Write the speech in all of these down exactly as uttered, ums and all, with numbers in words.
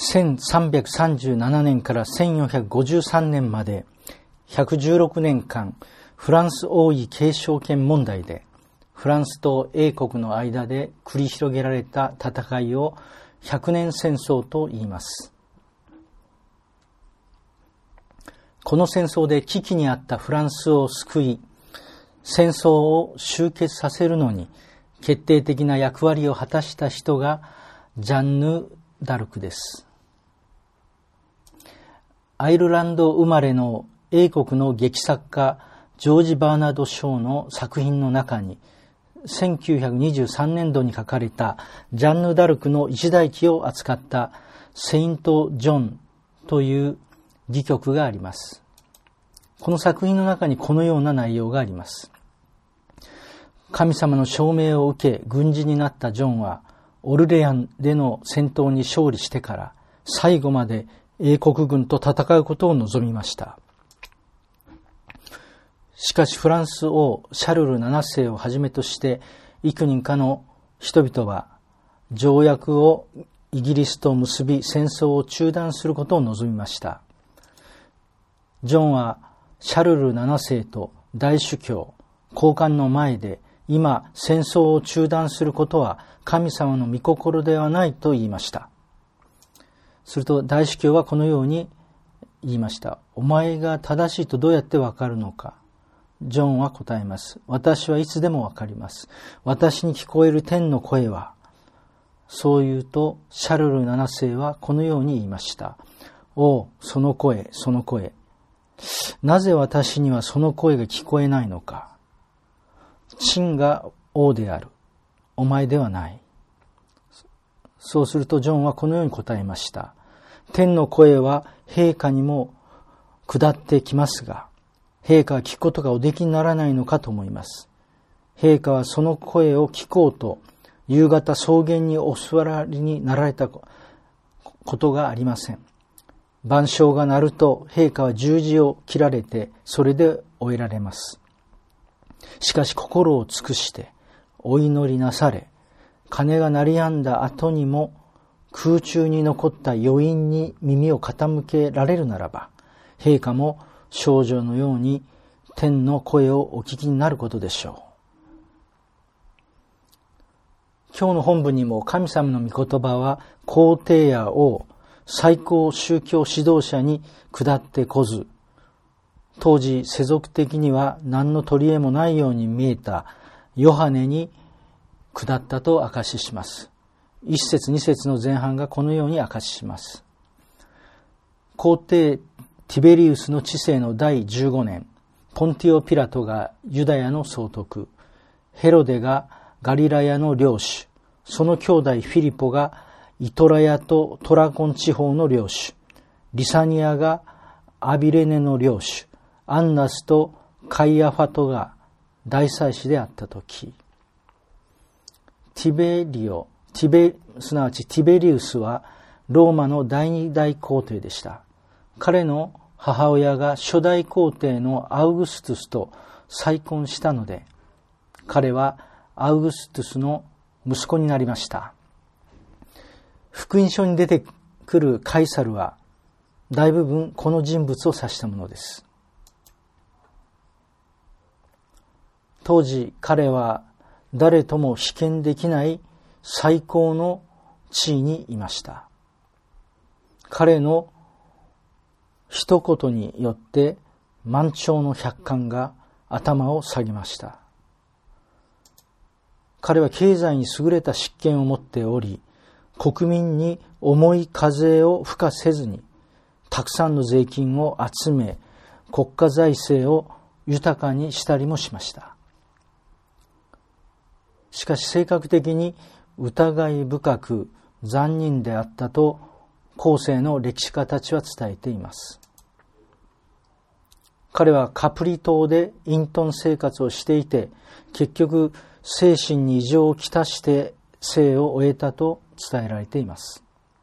せんさんびゃくさんじゅうななねんからせんよんひゃくごじゅうさんねんまでひゃくじゅうろくねんかん、フランス王位継承権問題でフランスと英国の間で繰り広げられた戦いを百年戦争と言います。この戦争で危機にあったフランスを救い、戦争を終結させるのに決定的な役割を果たした人がジャンヌ・ダルクです。アイルランド生まれの英国の劇作家ジョージ・バーナード・ショーの作品の中にせんきゅうひゃくにじゅうさんねんどに書かれたジャンヌ・ダルクの一代記を扱ったセイント・ジョンという戯曲があります。この作品の中にこのような内容があります。神様の証明を受け軍人になったジョンはオルレアンでの戦闘に勝利してから最後まで英国軍と戦うことを望みました。しかしフランス王シャルルななせいをはじめとして幾人かの人々は条約をイギリスと結び戦争を中断することを望みました。ジョンはシャルルななせいと大主教、高官の前で今戦争を中断することは神様の御心ではないと言いました。すると大主教はこのように言いました。お前が正しいとどうやってわかるのか。ジョンは答えます。私はいつでもわかります。私に聞こえる天の声は。そう言うとシャルルななせいはこのように言いました。おう、その声、その声。なぜ私にはその声が聞こえないのか。真が王である。お前ではない。そうするとジョンはこのように答えました。天の声は陛下にも下ってきますが、陛下は聞くことがおできにならないのかと思います。陛下はその声を聞こうと、夕方草原にお座りになられたことがありません。晩鐘が鳴ると陛下は十字を切られて、それで終えられます。しかし心を尽くしてお祈りなされ、鐘が鳴り止んだ後にも空中に残った余韻に耳を傾けられるならば、陛下も少女のように天の声をお聞きになることでしょう。今日の本文にも神様の御言葉は皇帝や王、最高宗教指導者に下ってこず、当時世俗的には何の取り柄もないように見えたヨハネに下ったと証しします。一節二節の前半がこのように証しします。皇帝ティベリウスの治世のだいじゅうごねん、ポンティオ・ピラトがユダヤの総督、ヘロデがガリラヤの領主、その兄弟フィリポがイトラヤとトラコン地方の領主、リサニアがアビレネの領主、アンナスとカイアファトが大祭司であったとき、ティベリオ、ティベ、すなわちティベリウスはローマの第二大皇帝でした。彼の母親が初代皇帝のアウグストゥスと再婚したので、彼はアウグストゥスの息子になりました。福音書に出てくるカイサルは大部分この人物を指したものです。当時彼は誰とも比肩できない最高の地位にいました。彼の一言によって満潮の百官が頭を下げました。彼は経済に優れた執権を持っており、国民に重い課税を付加せずにたくさんの税金を集め、国家財政を豊かにしたりもしました。しかし性格的に疑い深く残忍であったと後世の歴史家たちは伝えています。彼はカプリ島で隠遁生活をしていて、結局精神に異常をきたして生を終えたと伝えられています。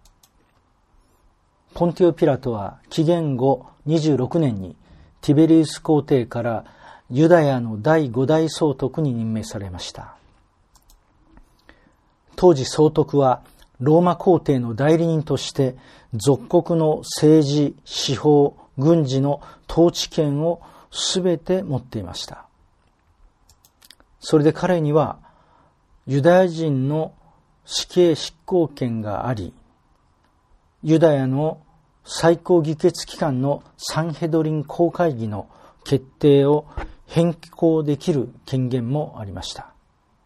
ポンティオ・ピラトは紀元後にじゅうろくねんにティベリウス皇帝からユダヤのだいごだい総督に任命されました。当時総督はローマ皇帝の代理人として属国の政治、司法、軍事の統治権をすべて持っていました。それで彼にはユダヤ人の死刑執行権があり、ユダヤの最高議決機関のサンヘドリン公会議の決定を変更できる権限もありました。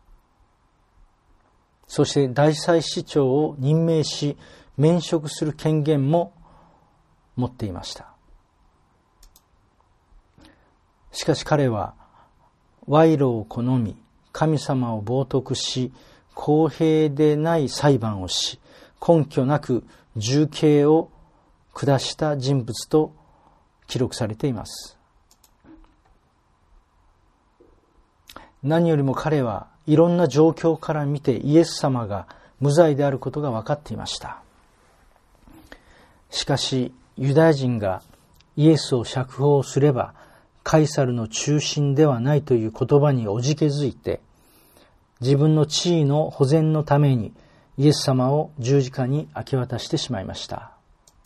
そして大祭司長を任命し免職する権限も持っていました。しかし彼は賄賂を好み、神様を冒涜し、公平でない裁判をし、根拠なく重刑を下した人物と記録されています。何よりも彼はいろんな状況から見てイエス様が無罪であることが分かっていました。しかしユダヤ人がイエスを釈放すればカイサルの中心ではないという言葉におじけづいて、自分の地位の保全のためにイエス様を十字架に明け渡してしまいました。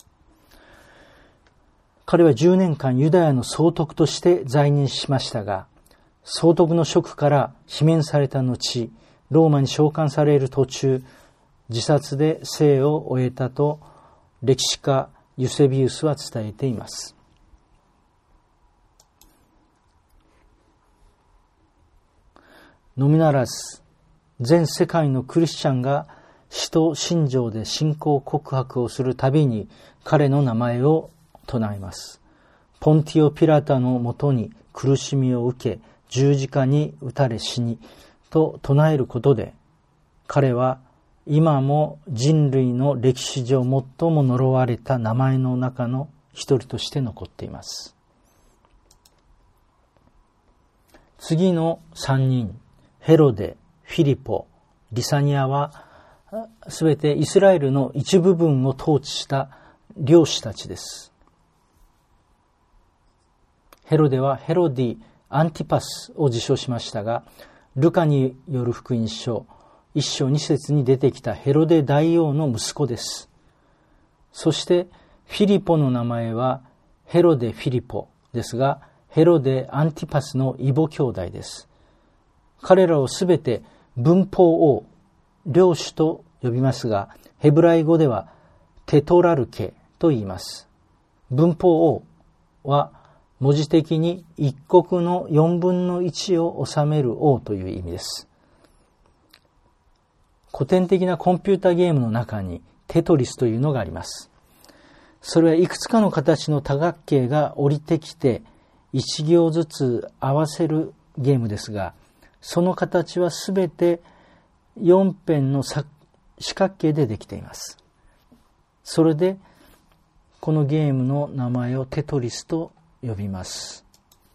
彼はじゅうねんかんユダヤの総督として在任しましたが、総督の職から罷免された後、ローマに召喚される途中、自殺で生を終えたと歴史家ユセビウスは伝えています。のみならず、全世界のクリスチャンが使徒信条で信仰告白をするたびに彼の名前を唱えます。ポンティオ・ピラタのもとに苦しみを受け、十字架に打たれ死にと唱えることで、彼は今も人類の歴史上最も呪われた名前の中の一人として残っています。次の三人、ヘロデ、フィリポ、リサニアはすべてイスラエルの一部分を統治した領主たちです。ヘロデはヘロディ・アンティパスを自称しましたが、ルカによる福音書一章二節に出てきたヘロデ大王の息子です。そしてフィリポの名前はヘロデ・フィリポですが、ヘロデ・アンティパスの異母兄弟です。彼らをすべて分封王、領主と呼びますが、ヘブライ語ではテトラルケと言います。分封王は文字的に一国の四分の一を治める王という意味です。古典的なコンピューターゲームの中にテトリスというのがあります。それはいくつかの形の多角形が降りてきて一行ずつ合わせるゲームですが、その形はすべてよん辺の四角形でできています。それでこのゲームの名前をテトリスと呼びます。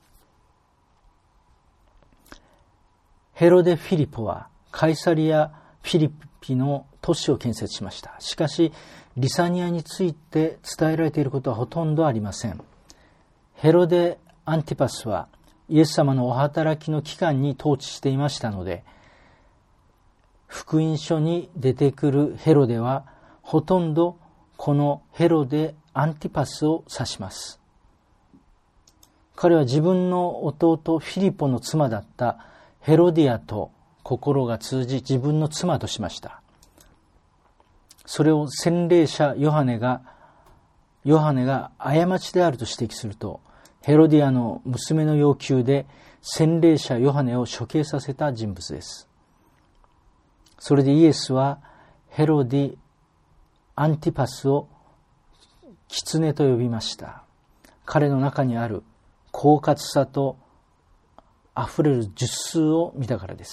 ヘロデ・フィリポはカイサリア・フィリピの都市を建設しました。しかしリサニアについて伝えられていることはほとんどありません。ヘロデ・アンティパスはイエス様のお働きの期間に統治していましたので、福音書に出てくるヘロデはほとんどこのヘロデ・アンティパスを指します。彼は自分の弟フィリポの妻だったヘロディアと心が通じ自分の妻としました。それを洗礼者ヨハネがヨハネが過ちであると指摘すると、ヘロディアの娘の要求で洗礼者ヨハネを処刑させた人物です。それでイエスはヘロディ・アンティパスを狐と呼びました。彼の中にある狡猾さとあふれる術数を見たからです。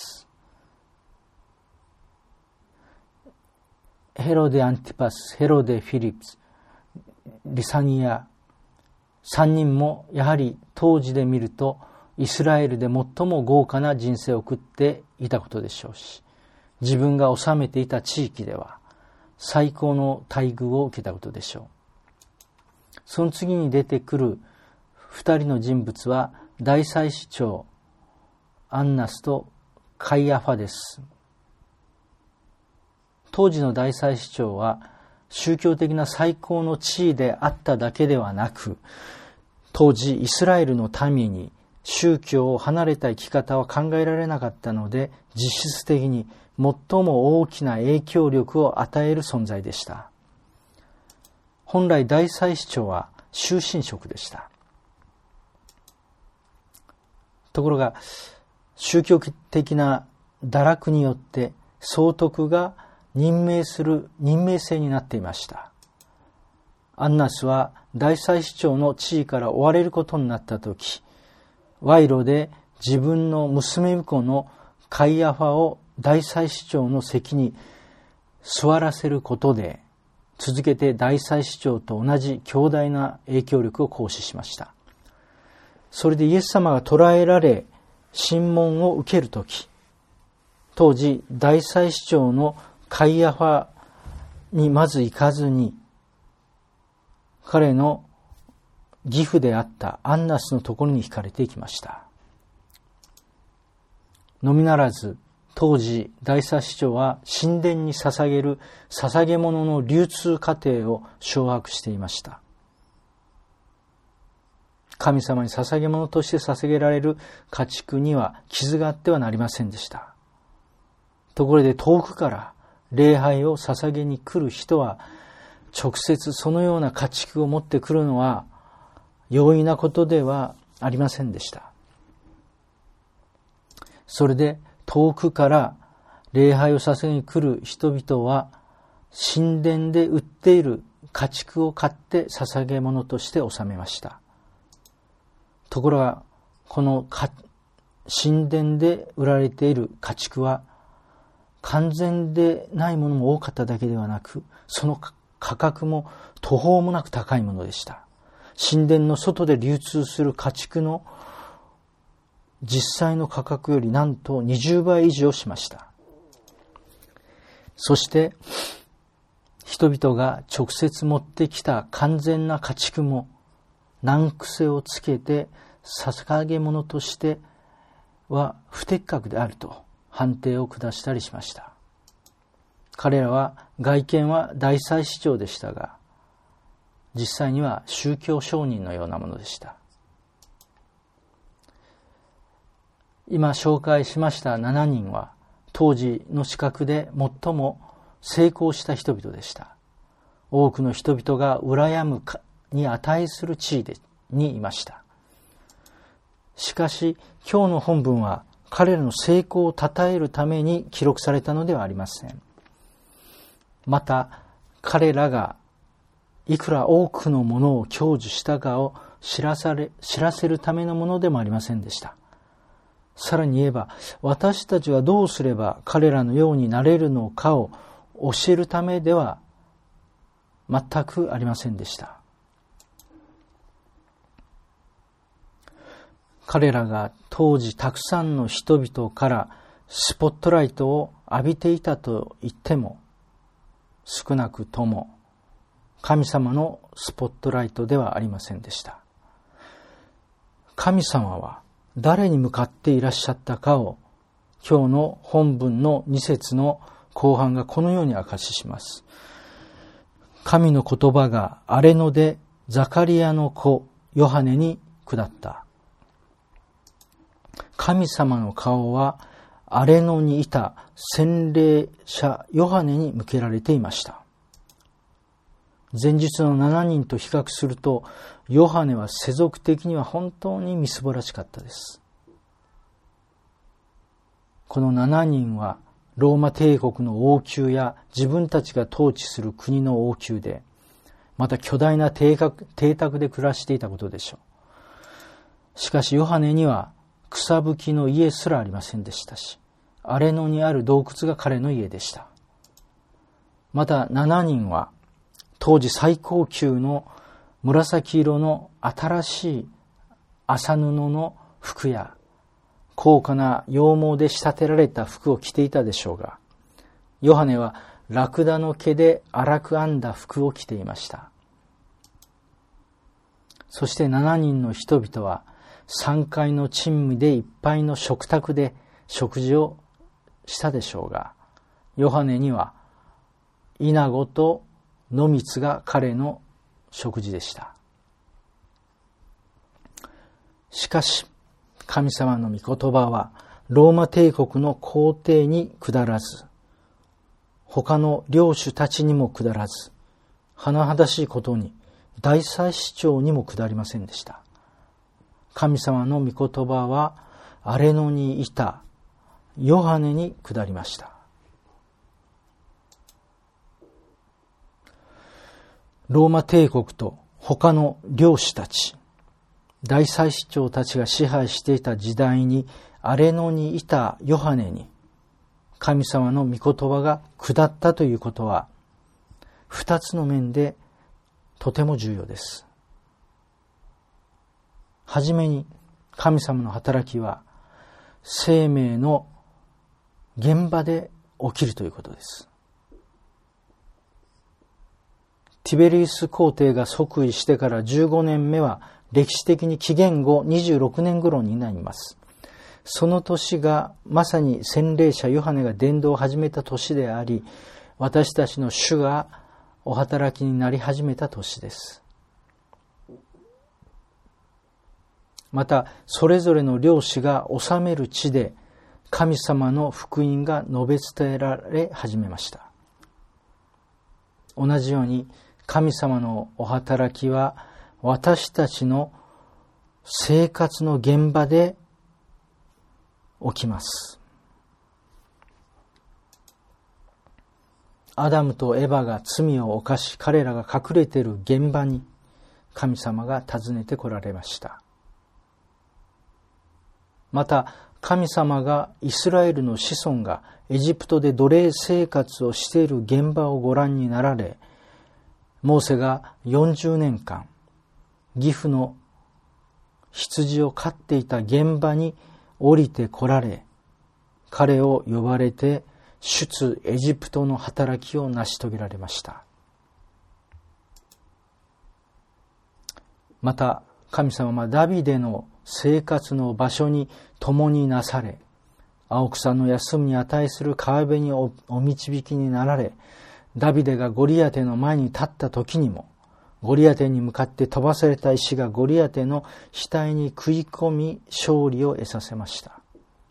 ヘロデ・アンティパス、ヘロデ・フィリプス、リサニア、三人もやはり当時で見るとイスラエルで最も豪華な人生を送っていたことでしょうし、自分が治めていた地域では最高の待遇を受けたことでしょう。その次に出てくる二人の人物は大祭司長アンナスとカイアファです。 当時の大祭司長は宗教的な最高の地位であっただけではなく、当時イスラエルの民に宗教を離れた生き方は考えられなかったので、実質的に最も大きな影響力を与える存在でした。本来大祭司長は終身職でした。ところが宗教的な堕落によって総督が任命する任命制になっていました。アンナスは大祭司長の地位から追われることになったとき、賄賂で自分の娘婿のカイアファを大祭司長の席に座らせることで、続けて大祭司長と同じ強大な影響力を行使しました。それでイエス様が捕らえられ、審問を受けるとき、当時大祭司長のカイアファにまず行かずに、彼の義父であったアンナスのところに惹かれていきました。のみならず、当時大祭司長は神殿に捧げる捧げ物の流通過程を掌握していました。神様に捧げ物として捧げられる家畜には傷があってはなりませんでした。ところで遠くから礼拝を捧げに来る人は、直接そのような家畜を持ってくるのは容易なことではありませんでした。それで遠くから礼拝を捧げに来る人々は、神殿で売っている家畜を買って捧げ物として納めました。ところがこの神殿で売られている家畜は、完全でないものも多かっただけではなく、その価格も途方もなく高いものでした。神殿の外で流通する家畜の実際の価格よりなんとにじゅうばい以上しました。そして人々が直接持ってきた完全な家畜も難癖をつけて捧げ物としては不適格であると判定を下したりしました。彼らは外見は大祭司長でしたが、実際には宗教商人のようなものでした。今紹介しましたななにんは、当時の資格で最も成功した人々でした。多くの人々が羨むに値する地位でにいました。しかし今日の本文は彼らの成功を称えるために記録されたのではありません。また彼らがいくら多くのものを享受したかを知らされ、知らせるためのものでもありませんでした。さらに言えば、私たちはどうすれば彼らのようになれるのかを教えるためでは全くありませんでした。彼らが当時たくさんの人々からスポットライトを浴びていたと言っても、少なくとも神様のスポットライトではありませんでした。神様は誰に向かっていらっしゃったかを、今日の本文のに節の後半がこのように明かしします。神の言葉が荒れ野でザカリアの子ヨハネに下った。神様の顔は荒れ野にいた洗礼者ヨハネに向けられていました。前日のななにんと比較すると、ヨハネは世俗的には本当にみすぼらしかったです。このななにんはローマ帝国の王宮や自分たちが統治する国の王宮で、また巨大な邸宅、邸宅で暮らしていたことでしょう。しかしヨハネには草吹きの家すらありませんでしたし、荒れ野にある洞窟が彼の家でした。またななにんは当時最高級の紫色の新しい麻布の服や高価な羊毛で仕立てられた服を着ていたでしょうが、ヨハネはラクダの毛で粗く編んだ服を着ていました。そしてななにんの人々はさんかいの珍味でいっぱいの食卓で食事をしたでしょうが、ヨハネにはイナゴと野蜜が彼の食事でした。しかし、神様の御言葉はローマ帝国の皇帝に下らず、他の領主たちにも下らず、甚だしいことに大祭司長にも下りませんでした。神様の御言葉は荒野にいたヨハネに下りました。ローマ帝国と他の領主たち、大祭司長たちが支配していた時代に荒野にいたヨハネに神様の御言葉が下ったということは二つの面でとても重要です。はじめに神様の働きは生命の現場で起きるということです。ティベリウス皇帝が即位してからじゅうごねんめは歴史的に紀元後にじゅうろくねん頃になります。その年がまさに洗礼者ヨハネが伝道を始めた年であり、私たちの主がお働きになり始めた年です。また、それぞれの領主が治める地で神様の福音が述べ伝えられ始めました。同じように神様のお働きは私たちの生活の現場で起きます。アダムとエバが罪を犯し、彼らが隠れている現場に神様が訪ねて来られました。また、神様がイスラエルの子孫がエジプトで奴隷生活をしている現場をご覧になられ、モーセがよんじゅうねんかん、義父の羊を飼っていた現場に降りて来られ、彼を呼ばれて出エジプトの働きを成し遂げられました。また神様はダビデの生活の場所に共になされ、青草の休むに値する川辺に お, お導きになられ、ダビデがゴリアテの前に立った時にも、ゴリアテに向かって飛ばされた石がゴリアテの額に食い込み勝利を得させました。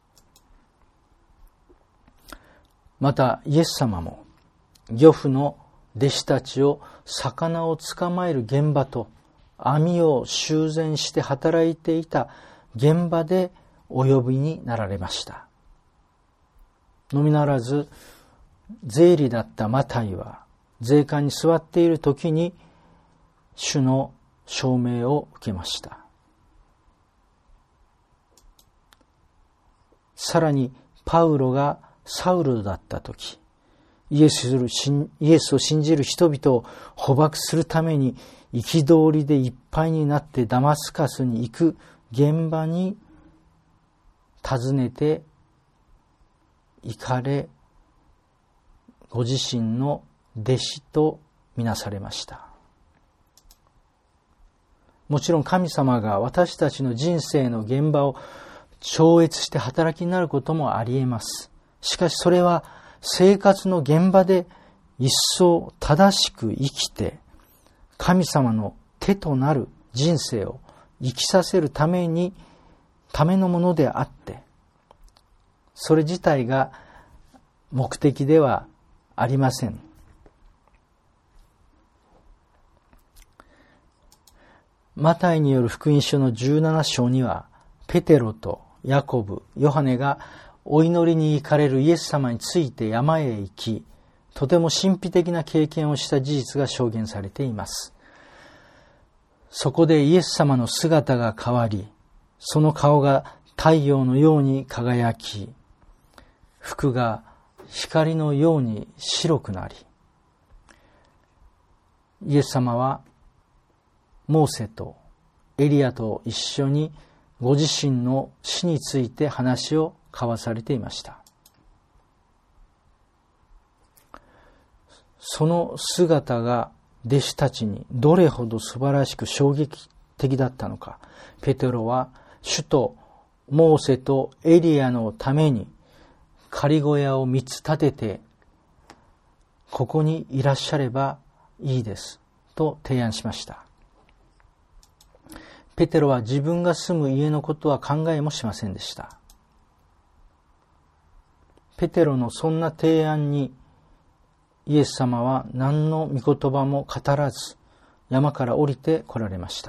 またイエス様も漁夫の弟子たちを魚を捕まえる現場と網を修繕して働いていた現場でお呼びになられました。のみならず税吏だったマタイは税関に座っている時に主の証明を受けました。さらにパウロがサウルだった時、イエスを信じる人々を捕獲するために憤りでいっぱいになってダマスカスに行く現場に訪ねて行かれ、ご自身の弟子とみなされました。もちろん神様が私たちの人生の現場を超越して働きになることもあり得ます。しかしそれは生活の現場で一層正しく生きて神様の手となる人生を生きさせるためにためのものであって、それ自体が目的ではありません。マタイによる福音書のじゅうなな章には、ペテロとヤコブ、ヨハネがお祈りに行かれるイエス様について山へ行き、とても神秘的な経験をした事実が証言されています。そこでイエス様の姿が変わり、その顔が太陽のように輝き、服が光のように白くなり、イエス様はモーセとエリアと一緒にご自身の死について話を交わされていました。その姿が弟子たちにどれほど素晴らしく衝撃的だったのか、ペテロは主とモーセとエリアのために仮小屋を三つ建ててここにいらっしゃればいいですと提案しました。ペテロは自分が住む家のことは考えもしませんでした。ペテロのそんな提案にイエス様は何の御言葉も語らず山から降りて来られました。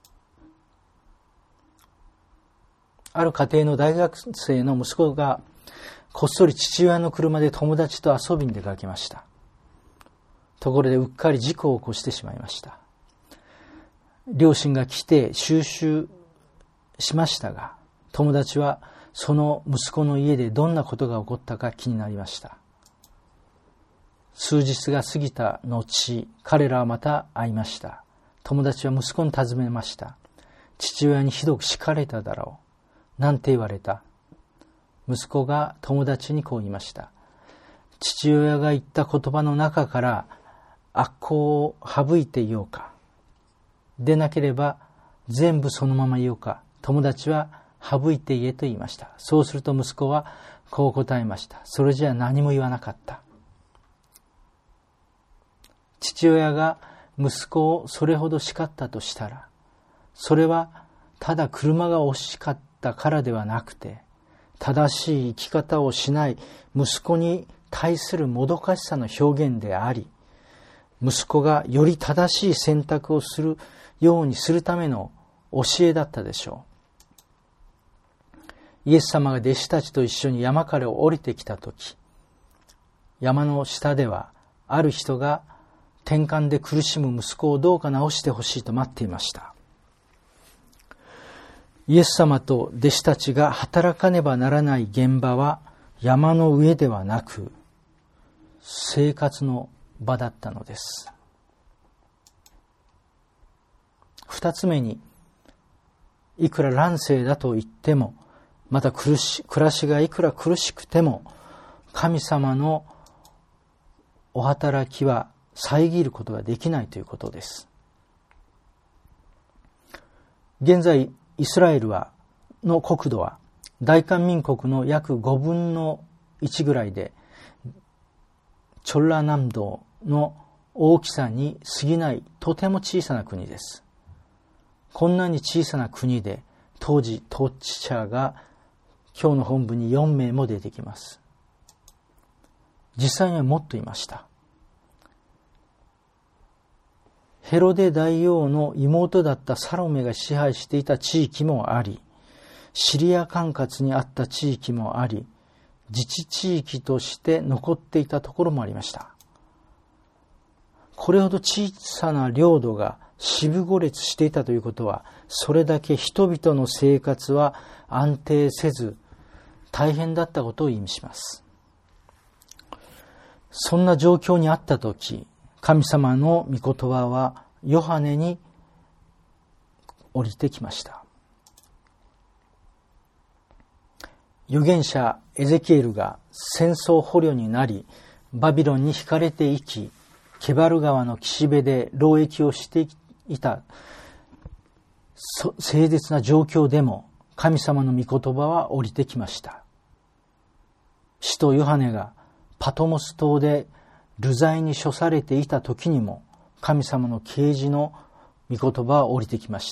ある家庭の大学生の息子がこっそり父親の車で友達と遊びに出かけました。ところでうっかり事故を起こしてしまいました。両親が来て収拾しましたが、友達はその息子の家でどんなことが起こったか気になりました。数日が過ぎた後、彼らはまた会いました。友達は息子に尋ねました。父親にひどく叱られただろう。なんて言われた？息子が友達にこう言いました。父親が言った言葉の中から悪行を省いていようか。でなければ全部そのまま言おうか。友達は省いて言えと言いました。そうすると息子はこう答えました。それじゃ何も言わなかった。父親が息子をそれほど叱ったとしたら、それはただ車が惜しかったからではなくて、正しい生き方をしない息子に対するもどかしさの表現であり、息子がより正しい選択をするようにするための教えだったでしょう。イエス様が弟子たちと一緒に山から降りてきたとき、山の下ではある人が転換で苦しむ息子をどうか治してほしいと待っていました。イエス様と弟子たちが働かねばならない現場は山の上ではなく生活の場だったのです。二つ目に、いくら乱世だと言っても、また苦し暮らしがいくら苦しくても、神様のお働きは遮ることができないということです。現在イスラエルはの国土は大韓民国の約ごぶんのいちぐらいで、チョッラ南道の大きさに過ぎないとても小さな国です。こんなに小さな国で当時統治者が今日の本部によんめいも出てきます。実際にはもっといました。ヘロデ大王の妹だったサロメが支配していた地域もあり、シリア管轄にあった地域もあり、自治地域として残っていたところもありました。これほど小さな領土が四分五裂していたということは、それだけ人々の生活は安定せず大変だったことを意味します。そんな状況にあったとき、神様の御言葉はヨハネに降りてきました。預言者エゼキエルが戦争捕虜になり、バビロンに引かれていき、ケバル川の岸辺で労役をしていた誠実な状況でも、神様の御言葉は降りてきました。使徒ヨハネがパトモス島で流罪に処されていた時にも、神様の啓示の御言葉は降りてきました。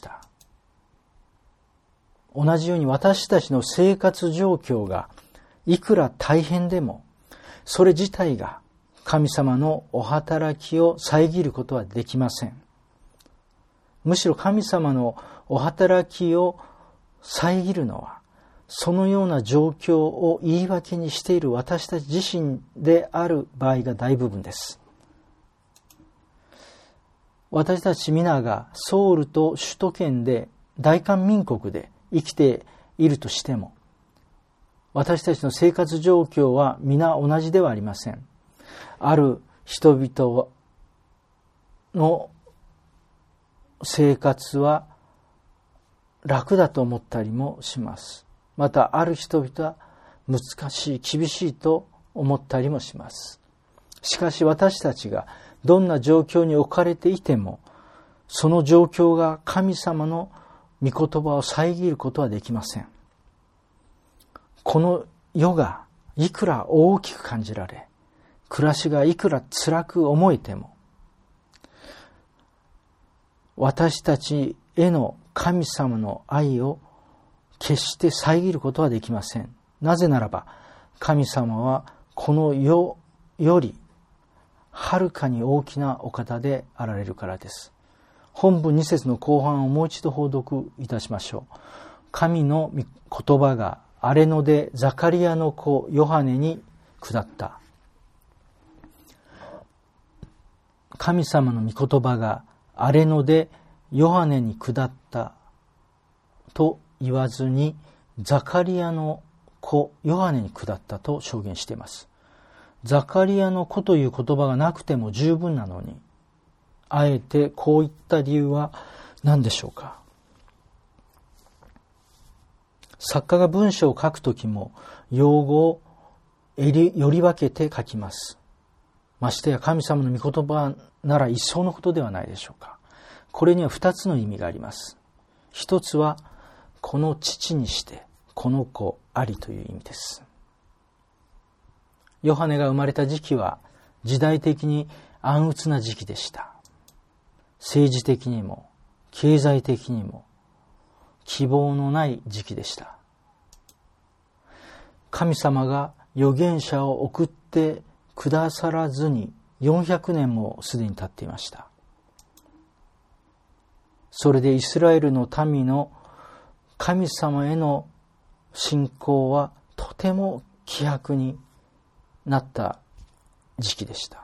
同じように私たちの生活状況がいくら大変でも、それ自体が神様のお働きを遮ることはできません。むしろ神様のお働きを遮るのは、そのような状況を言い訳にしている私たち自身である場合が大部分です。私たち皆がソウルと首都圏で大韓民国で生きているとしても、私たちの生活状況は皆同じではありません。ある人々の生活は楽だと思ったりもします。またある人々は難しい、厳しいと思ったりもします。しかし私たちがどんな状況に置かれていても、その状況が神様の御言葉を遮ることはできません。この世がいくら大きく感じられ、 暮らしがいくら辛く思えても、私たちへの神様の愛を決して遮ることはできません。なぜならば、神様はこの世よりはるかに大きなお方であられるからです。本文に節の後半をもう一度報読いたしましょう。神の言葉が荒れ野でザカリアの子ヨハネに下った。神様の御言葉が荒れ野でヨハネに下ったと言わずに、ザカリアの子ヨハネに下ったと証言しています。ザカリアの子という言葉がなくても十分なのに、あえてこういった理由は何でしょうか。作家が文章を書くときも用語をより分けて書きます。ましてや神様の御言葉なら一層のことではないでしょうか。これには二つの意味があります。一つは、この父にしてこの子ありという意味です。ヨハネが生まれた時期は時代的に暗鬱な時期でした。政治的にも経済的にも希望のない時期でした。神様が預言者を送ってくださらずによんひゃくねんもすでに経っていました。それでイスラエルの民の神様への信仰はとても希薄になった時期でした。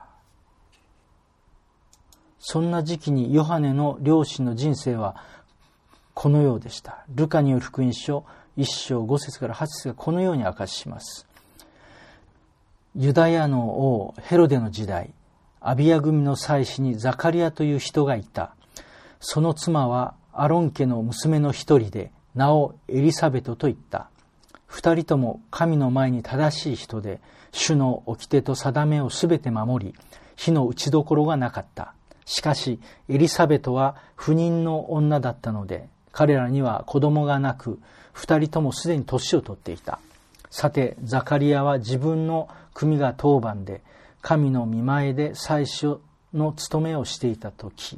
そんな時期にヨハネの両親の人生はこのようでした。ルカによる福音書いっ章ご節からはち節がこのように明かしします。ユダヤの王ヘロデの時代、アビア組の妻子にザカリアという人がいた。その妻はアロン家の娘の一人で、名をエリサベトと言った。二人とも神の前に正しい人で、主の掟と定めをすべて守り、火の打ちどころがなかった。しかしエリサベトは不妊の女だったので、彼らには子供がなく、二人ともすでに年を取っていた。さてザカリアは自分の組が当番で、神の御前で祭司の務めをしていたとき、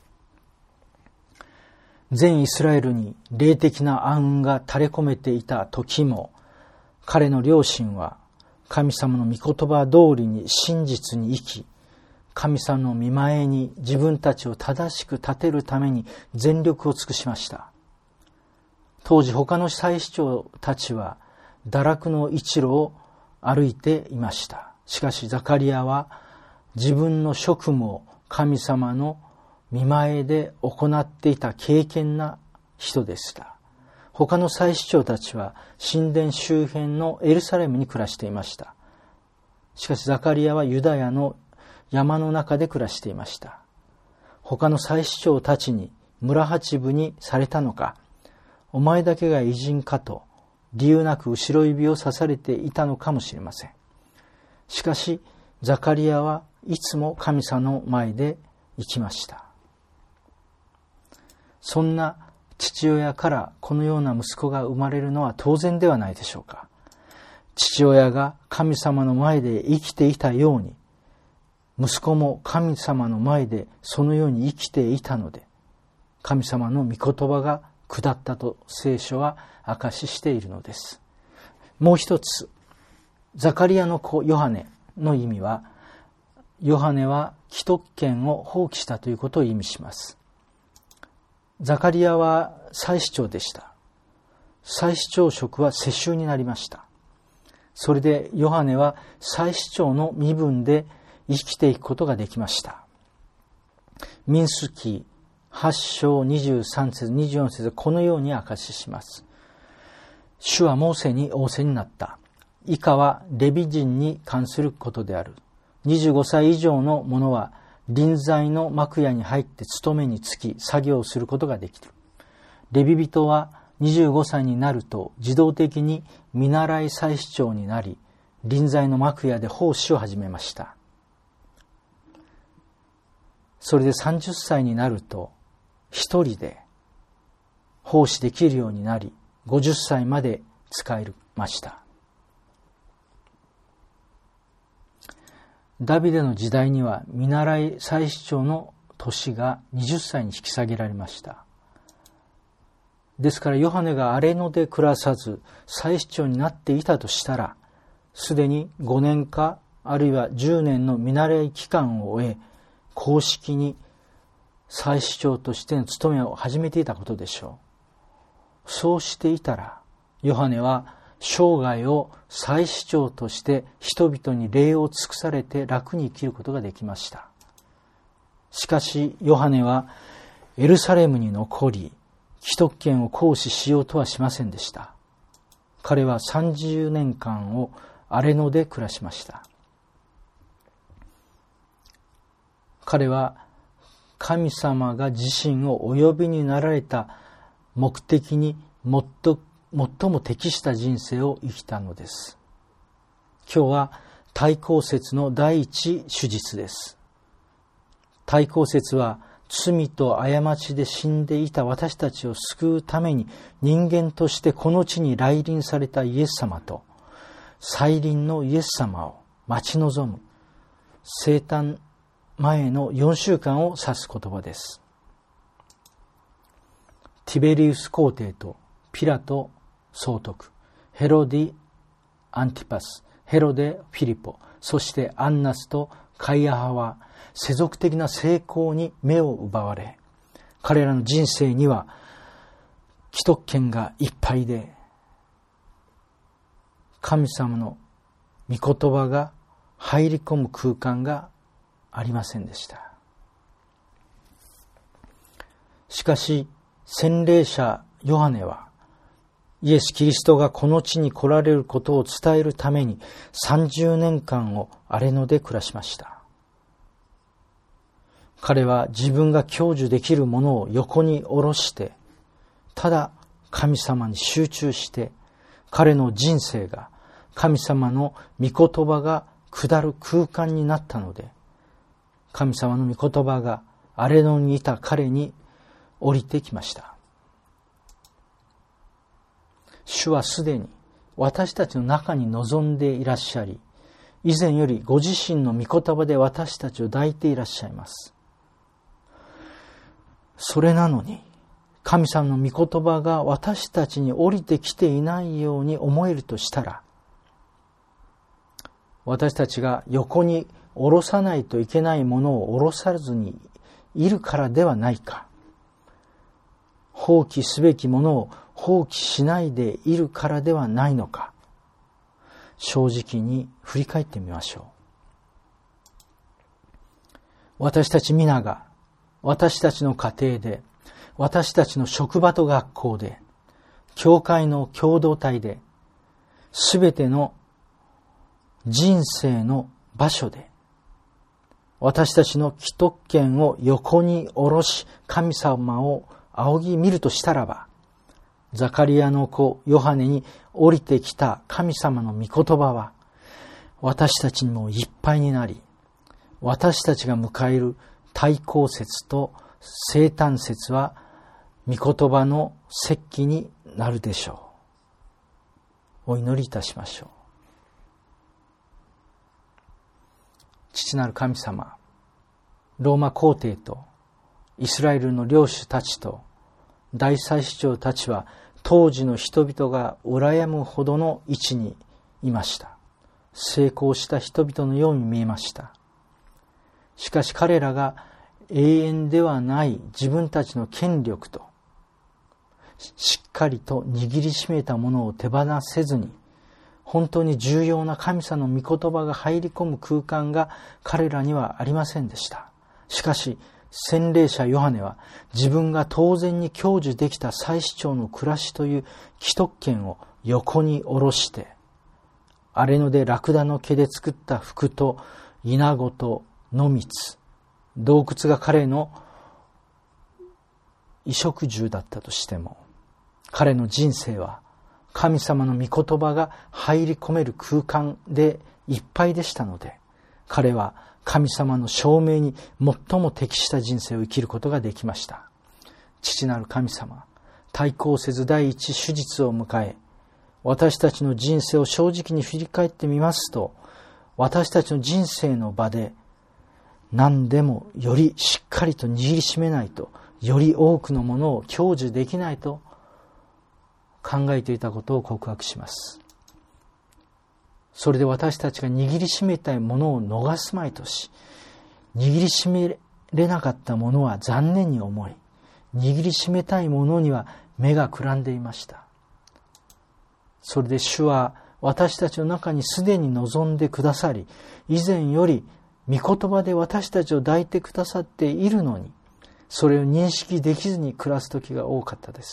全イスラエルに霊的な暗雲が垂れ込めていた時も、彼の両親は神様の御言葉通りに真実に生き、神様の御前に自分たちを正しく立てるために全力を尽くしました。当時他の祭司長たちは堕落の一路を歩いていました。しかしザカリアは自分の職務を神様の御前で行っていた敬虔な人でした。他の祭司長たちは神殿周辺のエルサレムに暮らしていました。しかしザカリアはユダヤの山の中で暮らしていました。他の祭司長たちに村八分にされたのか、お前だけが異人かと理由なく後ろ指を刺されていたのかもしれません。しかしザカリアはいつも神様の前で生きました。そんな父親からこのような息子が生まれるのは当然ではないでしょうか。父親が神様の前で生きていたように、息子も神様の前でそのように生きていたので、神様の御言葉が下ったと聖書は証ししているのです。もう一つ、ザカリアの子ヨハネの意味は、ヨハネは既得権を放棄したということを意味します。ザカリアは祭司長でした。祭司長職は世襲になりました。それでヨハネは祭司長の身分で生きていくことができました。民数記はち章にじゅうさん節にじゅうよん節でこのように証しします。主はモーセに仰せになった。以下はレビ人に関することである。にじゅうごさい以上の者は臨在の幕屋に入って勤めにつき作業をすることができる。レビ人はにじゅうごさいになると自動的に見習い祭司長になり、臨在の幕屋で奉仕を始めました。それでさんじゅっさいになると一人で奉仕できるようになり、ごじゅっさいまで使えました。 ダビデの時代には見習い祭司長の年がはたちに引き下げられました。ですからヨハネが荒野で暮らさず祭司長になっていたとしたら、すでにごねんかあるいはじゅうねんの見習い期間を終え、公式に祭司長としての務めを始めていたことでしょう。そうしていたら、ヨハネは生涯を祭司長として人々に礼を尽くされて楽に生きることができました。しかしヨハネはエルサレムに残り、既得権を行使しようとはしませんでした。彼はさんじゅうねんかんを荒野で暮らしました。彼は神様が自身をお呼びになられた目的に最も適した人生を生きたのです。今日は対抗説の第一手術です。対抗説は罪と過ちで死んでいた私たちを救うために人間としてこの地に来臨されたイエス様と再臨のイエス様を待ち望む生誕前のよんしゅうかんを指す言葉です。ティベリウス皇帝とピラト総督、ヘロディ・アンティパス、ヘロデ・フィリポ、そしてアンナスとカイアハは世俗的な成功に目を奪われ、彼らの人生には既得権がいっぱいで、神様の御言葉が入り込む空間がありませんでした。しかし洗礼者ヨハネはイエス・キリストがこの地に来られることを伝えるためにさんじゅうねんかんを荒野で暮らしました。彼は自分が享受できるものを横に下ろして、ただ神様に集中して、彼の人生が神様の御言葉が下る空間になったので、神様の御言葉が荒野にいた彼に降りてきました。主はすでに私たちの中に臨んでいらっしゃり、以前よりご自身の御言葉で私たちを抱いていらっしゃいます。それなのに、神様の御言葉が私たちに降りてきていないように思えるとしたら、私たちが横に下ろさないといけないものを下ろさずにいるからではないか。放棄すべきものを放棄しないでいるからではないのか。正直に振り返ってみましょう。私たち皆が、私たちの家庭で、私たちの職場と学校で、教会の共同体で、すべての人生の場所で、私たちの既得権を横に下ろし、神様を仰ぎ見るとしたらば、ザカリアの子ヨハネに降りてきた神様の御言葉は、私たちにもいっぱいになり、私たちが迎える対抗説と生誕説は御言葉の石器になるでしょう。お祈りいたしましょう。父なる神様、ローマ皇帝とイスラエルの領主たちと大祭司長たちは当時の人々が羨むほどの位置にいました。成功した人々のように見えました。しかし彼らが永遠ではない自分たちの権力としっかりと握りしめたものを手放せずに、本当に重要な神様の御言葉が入り込む空間が彼らにはありませんでした。しかし洗礼者ヨハネは自分が当然に享受できた祭司長の暮らしという既得権を横に下ろして、荒野でラクダの毛で作った服とイナゴと野蜜、洞窟が彼の衣食住だったとしても、彼の人生は神様の御言葉が入り込める空間でいっぱいでしたので、彼は神様の証明に最も適した人生を生きることができました。父なる神様、対抗せず第一手術を迎え、私たちの人生を正直に振り返ってみますと、 私たちの人生の場で何でもよりしっかりと握りしめないと、より多くのものを享受できないと考えていたことを告白します。それで私たちが握りしめたいものを逃すまいとし、握りしめれなかったものは残念に思い、握りしめたいものには目がくらんでいました。それで主は私たちの中にすでに望んでくださり、以前より御言葉で私たちを抱いてくださっているのに、それを認識できずに暮らす時が多かったです。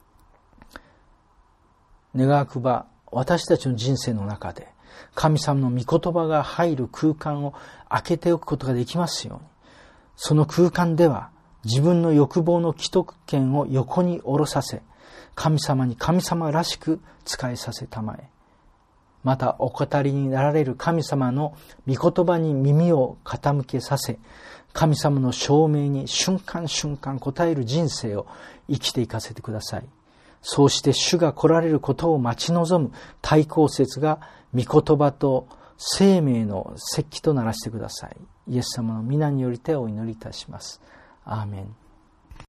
願わくば私たちの人生の中で神様の御言葉が入る空間を開けておくことができますように、その空間では自分の欲望の既得権を横に下ろさせ、神様に神様らしく仕えさせたまえ、またお語りになられる神様の御言葉に耳を傾けさせ、神様の証明に瞬間瞬間応える人生を生きていかせてください。そうして主が来られることを待ち望む対抗節が御言葉と生命の石器とならしてください。イエス様の皆によりてお祈りいたします。アーメン。